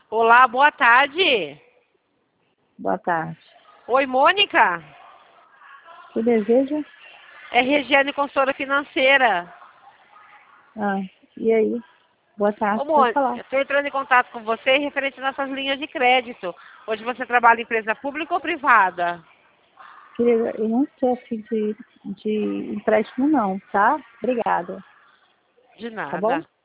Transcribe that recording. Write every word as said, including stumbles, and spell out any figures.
Olá, boa tarde. Boa tarde. Oi, Mônica. O que deseja? É Regiane, consultora financeira. Ah, e aí? Boa tarde, Ô, pode Mônica, falar. eu estou entrando em contato com você referente às nossas linhas de crédito. Hoje você trabalha em empresa pública ou privada? Querida, eu não estou afim de, de empréstimo não, tá? Obrigada. De Tá bom? nada.